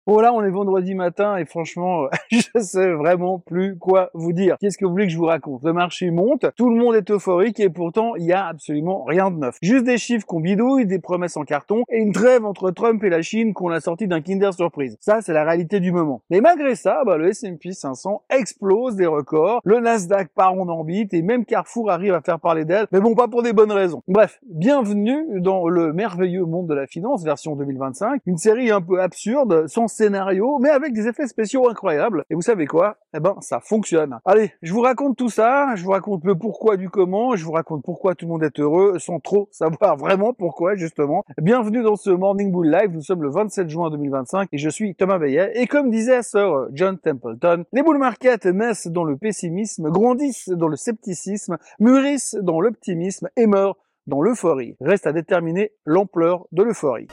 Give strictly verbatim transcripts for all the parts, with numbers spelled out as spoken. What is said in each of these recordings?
Oh là, on est vendredi matin et franchement, je sais vraiment plus quoi vous dire. Qu'est-ce que vous voulez que je vous raconte? Le marché monte, tout le monde est euphorique et pourtant, il y a absolument rien de neuf. Juste des chiffres qu'on bidouille, des promesses en carton et une trêve entre Trump et la Chine qu'on a sorti d'un Kinder Surprise. Ça, c'est la réalité du moment. Mais malgré ça, bah, le S and P cinq cents explose des records, le Nasdaq part en orbite et même Carrefour arrive à faire parler d'elle, mais bon, pas pour des bonnes raisons. Bref, bienvenue dans le merveilleux monde de la finance version deux mille vingt-cinq, une série un peu absurde, sans scénario, mais avec des effets spéciaux incroyables. Et vous savez quoi? Eh ben, ça fonctionne. Allez, je vous raconte tout ça, je vous raconte le pourquoi du comment, je vous raconte pourquoi tout le monde est heureux, sans trop savoir vraiment pourquoi, justement. Bienvenue dans ce Morning Bull Live, nous sommes le vingt-sept juin deux mille vingt-cinq, et je suis Thomas Veillet, et comme disait Sir John Templeton, les bull markets naissent dans le pessimisme, grandissent dans le scepticisme, mûrissent dans l'optimisme, et meurent dans l'euphorie. Reste à déterminer l'ampleur de l'euphorie.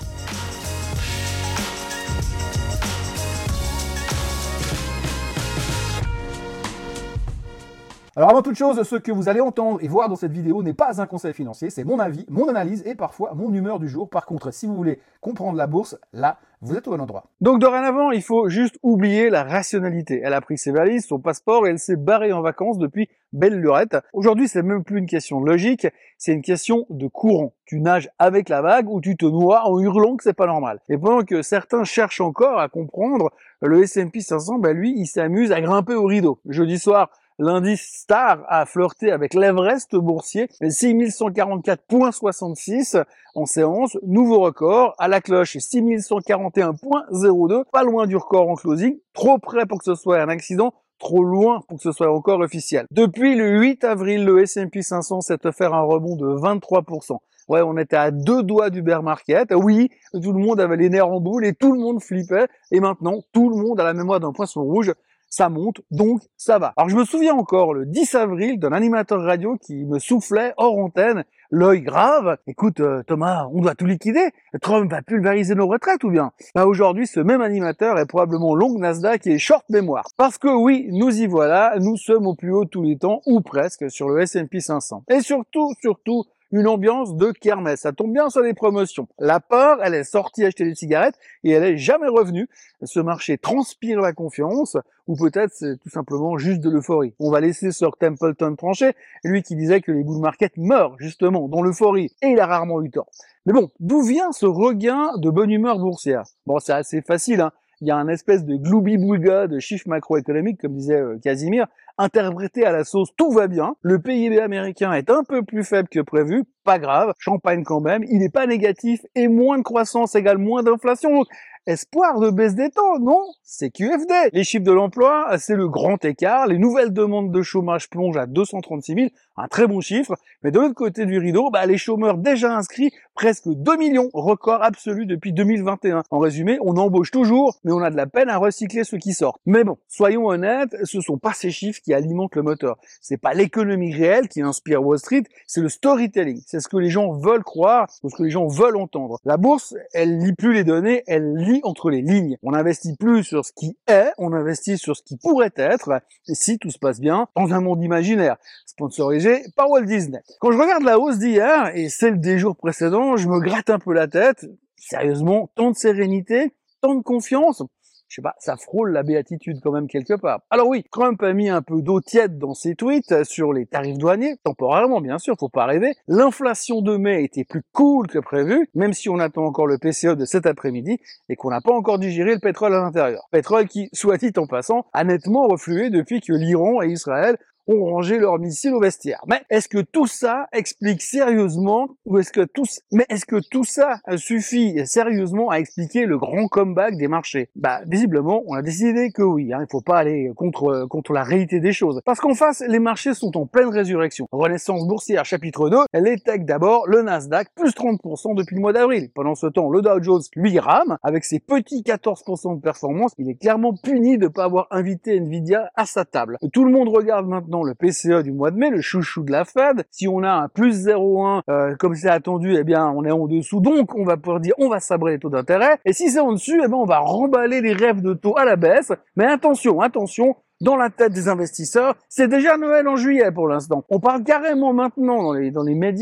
Alors avant toute chose, ce que vous allez entendre et voir dans cette vidéo n'est pas un conseil financier, c'est mon avis, mon analyse et parfois mon humeur du jour. Par contre, si vous voulez comprendre la bourse, là, vous êtes au bon endroit. Donc dorénavant, il faut juste oublier la rationalité. Elle a pris ses valises, son passeport et elle s'est barrée en vacances depuis belle lurette. Aujourd'hui, c'est même plus une question de logique, c'est une question de courant. Tu nages avec la vague ou tu te noies en hurlant que c'est pas normal. Et pendant que certains cherchent encore à comprendre, le S and P cinq cents, bah lui, il s'amuse à grimper au rideau. Jeudi soir, l'indice Star a flirté avec l'Everest boursier, six mille cent quarante-quatre virgule soixante-six en séance, nouveau record, à la cloche six mille cent quarante et un virgule zéro deux, pas loin du record en closing, trop près pour que ce soit un accident, trop loin pour que ce soit encore officiel. Depuis le huit avril, le S and P cinq cents s'est offert un rebond de vingt-trois pour cent. Ouais, on était à deux doigts du bear market. Oui, tout le monde avait les nerfs en boule et tout le monde flippait. Et maintenant, tout le monde a la mémoire d'un poisson rouge. Ça monte, donc ça va. Alors je me souviens encore le dix avril d'un animateur radio qui me soufflait hors antenne, l'œil grave. Écoute euh, Thomas, on doit tout liquider. Trump va pulvériser nos retraites ou bien? Bah aujourd'hui, ce même animateur est probablement long Nasdaq et short mémoire. Parce que oui, nous y voilà, nous sommes au plus haut de tous les temps, ou presque, sur le S and P cinq cents. Et surtout, surtout, une ambiance de kermesse. Ça tombe bien sur les promotions. La peur, elle est sortie acheter des cigarettes et elle est jamais revenue. Ce marché transpire la confiance, ou peut-être c'est tout simplement juste de l'euphorie. On va laisser Sir Templeton trancher, lui qui disait que les bull markets meurent justement dans l'euphorie, et il a rarement eu tort. Mais bon, d'où vient ce regain de bonne humeur boursière? Bon, c'est assez facile, hein. Il y a un espèce de gloubi-boulga de chiffres macroéconomiques, comme disait euh, Casimir, interprété à la sauce « tout va bien ». Le P I B américain est un peu plus faible que prévu, pas grave, champagne quand même, il n'est pas négatif et moins de croissance égale moins d'inflation. Donc, espoir de baisse des taux, non? C'est Q F D. Les chiffres de l'emploi, c'est le grand écart. Les nouvelles demandes de chômage plongent à deux cent trente-six mille, un très bon chiffre. Mais de l'autre côté du rideau, bah, les chômeurs déjà inscrits, presque deux millions, record absolu depuis deux mille vingt et un. En résumé, on embauche toujours, mais on a de la peine à recycler ceux qui sortent. Mais bon, soyons honnêtes, ce sont pas ces chiffres qui alimentent le moteur. C'est pas l'économie réelle qui inspire Wall Street, c'est le storytelling. C'est ce que les gens veulent croire, c'est ce que les gens veulent entendre. La bourse, elle lit plus les données, elle lit entre les lignes. On n'investit plus sur ce qui est, on investit sur ce qui pourrait être, et si tout se passe bien, dans un monde imaginaire, sponsorisé par Walt Disney. Quand je regarde la hausse d'hier, et celle des jours précédents, je me gratte un peu la tête. Sérieusement, tant de sérénité, tant de confiance, je sais pas, ça frôle la béatitude quand même quelque part. Alors oui, Trump a mis un peu d'eau tiède dans ses tweets sur les tarifs douaniers, temporairement bien sûr, faut pas rêver. L'inflation de mai était plus cool que prévu, même si on attend encore le P C E de cet après-midi et qu'on n'a pas encore digéré le pétrole à l'intérieur. Pétrole qui, soit dit en passant, a nettement reflué depuis que l'Iran et Israël ont rangé leurs missiles au vestiaire. Mais est-ce que tout ça explique sérieusement, ou est-ce que tout, mais est-ce que tout ça suffit sérieusement à expliquer le grand comeback des marchés? Bah, visiblement, on a décidé que oui, hein, il faut pas aller contre, contre la réalité des choses. Parce qu'en face, les marchés sont en pleine résurrection. Renaissance boursière, chapitre deux, les techs d'abord, le Nasdaq, plus trente pour cent depuis le mois d'avril. Pendant ce temps, le Dow Jones, lui, rame, avec ses petits quatorze pour cent de performance, il est clairement puni de ne pas avoir invité Nvidia à sa table. Tout le monde regarde maintenant le P C E du mois de mai, le chouchou de la Fed. Si on a un plus zéro virgule un euh, comme c'est attendu, eh bien on est en dessous, donc on va pouvoir dire on va sabrer les taux d'intérêt. Et si c'est en dessus, eh bien on va remballer les rêves de taux à la baisse. Mais attention, attention, dans la tête des investisseurs, c'est déjà Noël en juillet pour l'instant. On parle carrément maintenant dans les, dans les médias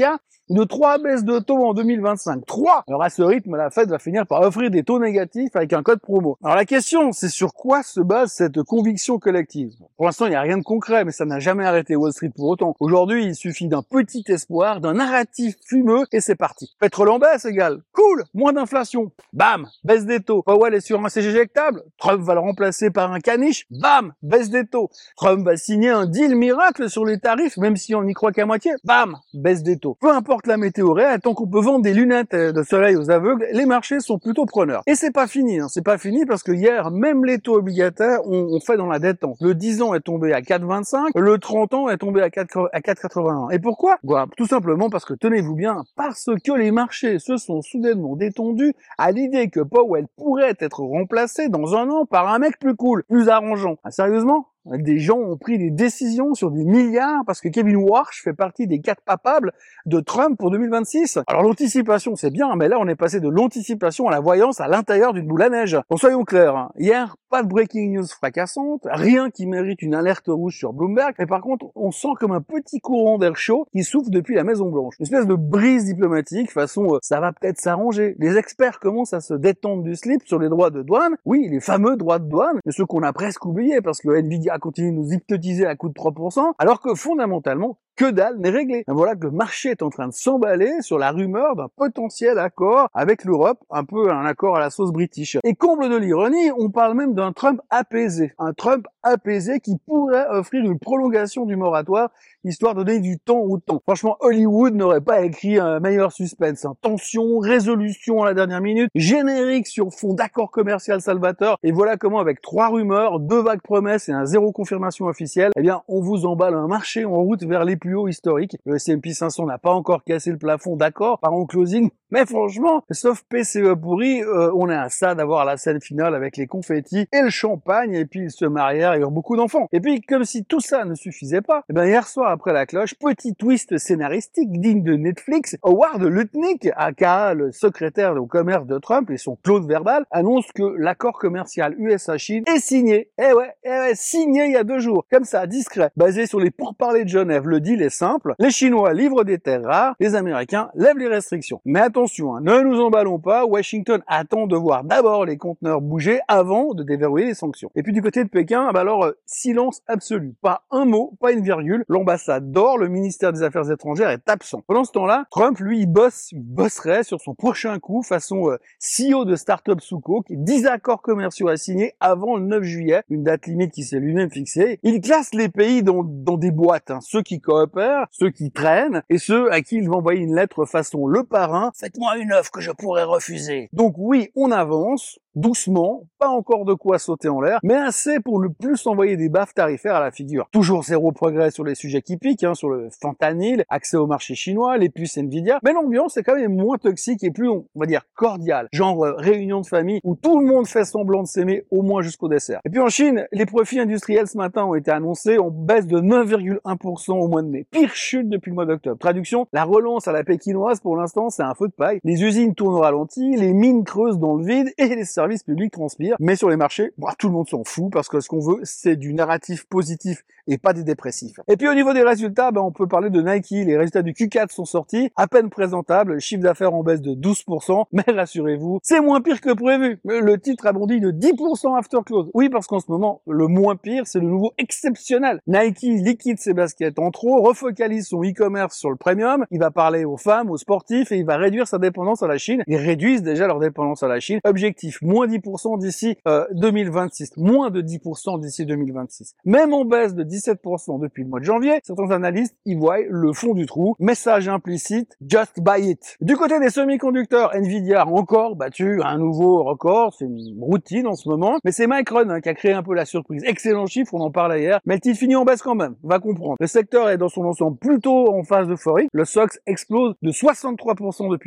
de trois baisses de taux en deux mille vingt-cinq. trois! Alors à ce rythme, la Fed va finir par offrir des taux négatifs avec un code promo. Alors la question, c'est sur quoi se base cette conviction collective? Pour l'instant, il n'y a rien de concret, mais ça n'a jamais arrêté Wall Street pour autant. Aujourd'hui, il suffit d'un petit espoir, d'un narratif fumeux, et c'est parti. Pétrole en baisse égale cool, moins d'inflation. Bam, baisse des taux. Powell est sur un siège éjectable. Trump va le remplacer par un caniche. Bam, baisse des taux. Trump va signer un deal miracle sur les tarifs, même si on n'y croit qu'à moitié. Bam, baisse des taux. Peu importe la météo réelle, tant qu'on peut vendre des lunettes de soleil aux aveugles, les marchés sont plutôt preneurs. Et c'est pas fini, hein. C'est pas fini parce que hier, même les taux obligataires ont, ont fait dans la détente. Le dix ans est tombé à quatre virgule vingt-cinq, le trente ans est tombé à quatre virgule quatre-vingt-un. Et pourquoi? Voilà, tout simplement parce que, tenez-vous bien, parce que les marchés se sont soudainement détendus à l'idée que Powell pourrait être remplacé dans un an par un mec plus cool, plus arrangeant. Ah, sérieusement? Des gens ont pris des décisions sur des milliards parce que Kevin Warsh fait partie des quatre papables de Trump pour deux mille vingt-six. Alors l'anticipation c'est bien, mais là on est passé de l'anticipation à la voyance à l'intérieur d'une boule à neige. Bon, soyons clairs, hein. Hier, pas de breaking news fracassante, rien qui mérite une alerte rouge sur Bloomberg, mais par contre on sent comme un petit courant d'air chaud qui souffle depuis la Maison Blanche. Une espèce de brise diplomatique, façon euh, ça va peut-être s'arranger. Les experts commencent à se détendre du slip sur les droits de douane, oui les fameux droits de douane, mais ceux qu'on a presque oubliés parce que Nvidia continue de nous hypnotiser à coup de trois pour cent, alors que fondamentalement, que dalle n'est réglé. Et voilà que le marché est en train de s'emballer sur la rumeur d'un potentiel accord avec l'Europe, un peu un accord à la sauce british. Et comble de l'ironie, on parle même d'un Trump apaisé. Un Trump apaisé qui pourrait offrir une prolongation du moratoire, histoire de donner du temps au temps. Franchement, Hollywood n'aurait pas écrit un meilleur suspense. Hein. Tension, résolution à la dernière minute, générique sur fond d'accord commercial salvateur, et voilà comment avec trois rumeurs, deux vagues promesses et un zéro confirmation officielle, eh bien, on vous emballe un marché en route vers les plus hauts historiques. Le S and P cinq cents n'a pas encore cassé le plafond, d'accord, par en closing, mais franchement, sauf P C E pourri, euh, on est à ça d'avoir la scène finale avec les confettis et le champagne, et puis ils se marièrent et eurent beaucoup d'enfants. Et puis, comme si tout ça ne suffisait pas, eh bien, hier soir après la cloche, petit twist scénaristique digne de Netflix, Howard Lutnick, aka le secrétaire au commerce de Trump et son Claude verbal, annonce que l'accord commercial U S A-Chine est signé. Eh ouais, eh ouais, signé il y a deux jours. Comme ça, discret, basé sur les pourparlers de Genève. Le deal est simple. Les Chinois livrent des terres rares, les Américains lèvent les restrictions. Mais attention, hein, ne nous emballons pas, Washington attend de voir d'abord les conteneurs bouger avant de déverrouiller les sanctions. Et puis du côté de Pékin, bah alors, euh, silence absolu. Pas un mot, pas une virgule. L'ambassade dort, le ministère des Affaires étrangères est absent. Pendant ce temps-là, Trump, lui, il bosse, il bosserait sur son prochain coup façon euh, C E O de start-up Suko, qui dix accords commerciaux à signer avant le neuf juillet, une date limite qui s'est lui-même fixée. Il classe les pays dans, dans des boîtes, hein, ceux qui coopèrent, ceux qui traînent, et ceux à qui il va envoyer une lettre façon le parrain. Faites-moi une offre que je pourrais refuser. Donc oui, on avance, doucement, pas encore de quoi sauter en l'air, mais assez pour ne plus envoyer des baffes tarifaires à la figure. Toujours zéro progrès sur les sujets qui piquent, hein, sur le fentanyl, accès au marché chinois, les puces Nvidia, mais l'ambiance est quand même moins toxique et plus, on va dire, cordiale. Genre euh, réunion de famille où tout le monde fait semblant de s'aimer au moins jusqu'au dessert. Et puis en Chine, les profits industriels ce matin ont été annoncés en baisse de neuf virgule un pour cent au mois de mai. Pire chute depuis le mois d'octobre. Traduction, la relance à la pékinoise pour l'instant c'est un feu de paille. Les usines tournent au ralenti, les mines creusent dans le vide et les services publics transpirent. Mais sur les marchés, bah, tout le monde s'en fout parce que ce qu'on veut c'est du narratif positif et pas des dépressifs. Et puis au niveau des résultats, bah, on peut parler de Nike. Les résultats du Q quatre sont sortis, à peine présentables, chiffre d'affaires en baisse de douze pour cent, mais rassurez-vous, c'est moins pire que prévu. Le titre a bondi de dix pour cent after close. Oui, parce qu'en ce moment, le moins pire, c'est le nouveau exceptionnel. Nike liquide ses baskets en trop, refocalise son e-commerce sur le premium, il va parler aux femmes, aux sportifs, et il va réduire sa dépendance à la Chine. Ils réduisent déjà leur dépendance à la Chine. Objectif, moins dix pour cent d'ici euh, deux mille vingt-six, moins de dix pour cent d'ici deux mille vingt-six. Même en baisse de dix-sept pour cent depuis le mois de janvier, certains analystes y voient le fond du trou. Message implicite, just buy it. Du côté des semi-conducteurs, Nvidia a encore battu un nouveau record, c'est une routine en ce moment, mais c'est Micron hein, qui a créé un peu la surprise. Excellent chiffre, on en parlait hier, mais le titre finit en baisse quand même, va comprendre. Le secteur est dans son ensemble plutôt en phase d'euphorie, le S O X explose de soixante-trois pour cent depuis le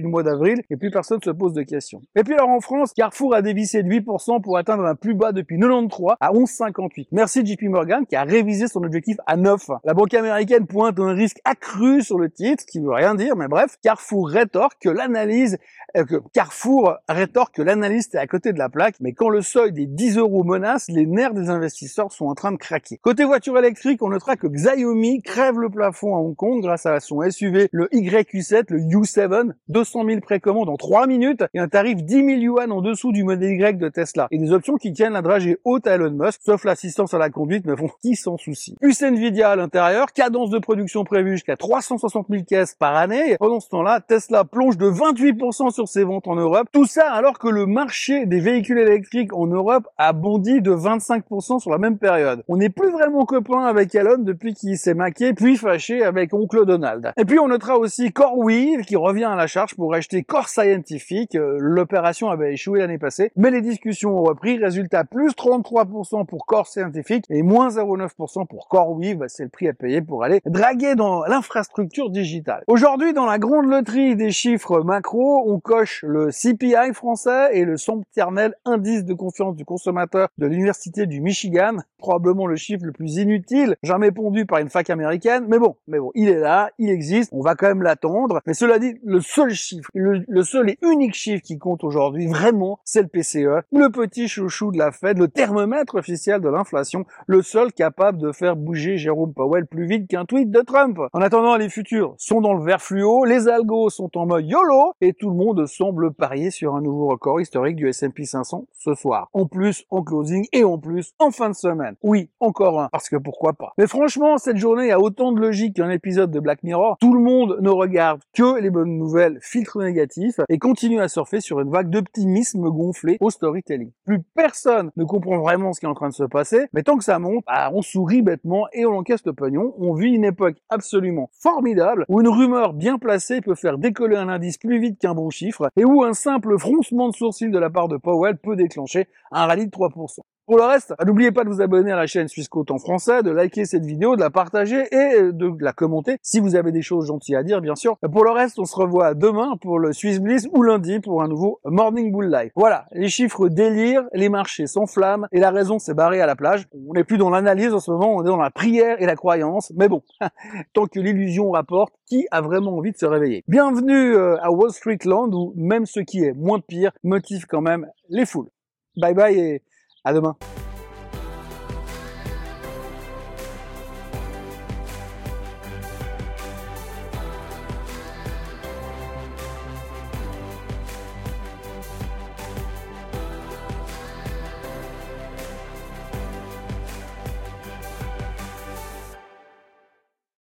le mois d'avril et plus personne se pose de questions. Et puis alors en France, Carrefour a dévissé de huit pour cent pour atteindre un plus bas depuis quatre-vingt-treize à onze virgule cinquante-huit. Merci J P Morgan qui a révisé son objectif à neuf. La banque américaine pointe un risque accru sur le titre, ce qui ne veut rien dire, mais bref, Carrefour rétorque que l'analyse, euh, que Carrefour rétorque que l'analyste est à côté de la plaque, mais quand le seuil des dix euros menace, les nerfs des investisseurs sont en train de craquer. Côté voiture électrique, on notera que Xiaomi crève le plafond à Hong Kong grâce à son S U V, le Y Q sept, le U sept, deux cent mille précommandes en trois minutes et un tarif dix mille yuan en dessous du modèle Y de Tesla. Et des options qui tiennent la dragée haute à Elon Musk, sauf l'assistance à la conduite, mais bon, qui s'en soucie. Plus Nvidia à l'intérieur, cadence de production prévue jusqu'à trois cent soixante mille caisses par année. Pendant ce temps-là, Tesla plonge de vingt-huit pour cent sur ses ventes en Europe. Tout ça alors que le marché des véhicules électriques en Europe a bondi de vingt-cinq pour cent sur la même période. On n'est plus vraiment copain avec Elon depuis qu'il s'est maqué, puis fâché avec oncle Donald. Et puis on notera aussi CoreWeave qui revient à la charge pour acheter Core Scientific. L'opération avait échoué l'année passée, mais les discussions ont repris. Résultat, plus trente-trois pour cent pour Core Scientific et moins zéro virgule neuf pour cent pour CoreWeave. Bah, c'est le prix à payer pour aller draguer dans l'infrastructure digitale. Aujourd'hui, dans la grande loterie des chiffres macro, on coche le C P I français et le sempiternel indice de confiance du consommateur de l'université du Michigan, probablement le chiffre le plus inutile jamais pondu par une fac américaine, mais bon, mais bon, il est là, il existe, on va quand même l'attendre. Mais cela dit, le seul chiffre, le, le seul et unique chiffre qui compte aujourd'hui, vraiment, c'est le P C E, le petit chouchou de la Fed, le thermomètre officiel de l'inflation, le seul capable de faire bouger Jérôme Powell plus vite qu'un tweet de Trump. En attendant, les futurs sont dans le vert fluo, les algos sont en mode YOLO, et tout le monde semble parier sur un nouveau record historique du S and P cinq cents ce soir. En plus, en closing, et en plus, en fin de semaine. Oui, encore un, parce que pourquoi pas. Mais franchement, cette journée a autant de logique qu'un épisode de Black Mirror. Tout le monde ne regarde que les bonnes nouvelles, filtres négatifs, et continue à surfer sur une vague d'optimisme gonflé au storytelling. Plus personne ne comprend vraiment ce qui est en train de se passer, mais tant que ça monte, bah, on sourit bêtement et on encaisse le pognon. On vit une époque absolument formidable où une rumeur bien placée peut faire décoller un indice plus vite qu'un bon chiffre et où un simple froncement de sourcils de la part de Powell peut déclencher un rallye de trois pour cent. Pour le reste, n'oubliez pas de vous abonner à la chaîne Swissquote en français, de liker cette vidéo, de la partager et de la commenter si vous avez des choses gentilles à dire, bien sûr. Pour le reste, on se revoit demain pour le Swiss Bliss ou lundi pour un nouveau Morning Bull Live. Voilà, les chiffres délirent, les marchés s'enflamment et la raison s'est barrée à la plage. On n'est plus dans l'analyse en ce moment, on est dans la prière et la croyance. Mais bon, tant que l'illusion rapporte, qui a vraiment envie de se réveiller? Bienvenue à Wall Street Land où même ce qui est moins pire motive quand même les foules. Bye bye et à demain.